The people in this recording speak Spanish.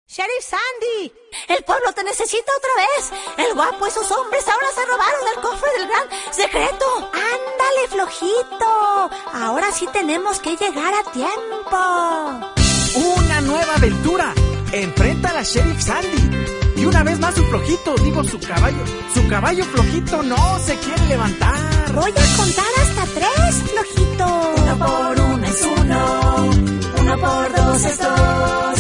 ¡Sheriff Sandy! ¡El pueblo te necesita otra vez! ¡El guapo y sus hombres ahora se robaron el cofre del gran secreto! ¡Ándale, flojito! Ahora sí tenemos que llegar a tiempo. ¡Una nueva aventura! Enfrenta a la Sheriff Sandy. Y una vez más su flojito, su caballo flojito no se quiere levantar. Voy a contar hasta 3, flojito. 1 por 1 es 1, 1 por 2 es 2.